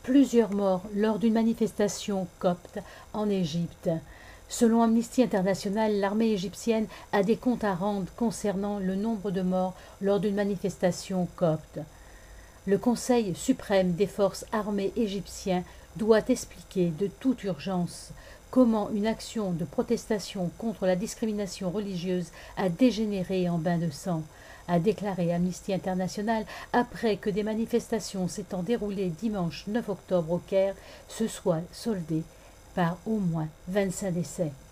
Plusieurs morts lors d'une manifestation copte en Égypte. Selon Amnesty International, l'armée égyptienne a des comptes à rendre concernant le nombre de morts lors d'une manifestation copte. Le Conseil suprême des forces armées égyptiens doit expliquer de toute urgence comment une action de protestation contre la discrimination religieuse a dégénéré en bain de sang, a déclaré Amnesty International après que des manifestations s'étant déroulées dimanche 9 octobre au Caire se soient soldées par au moins 25 décès.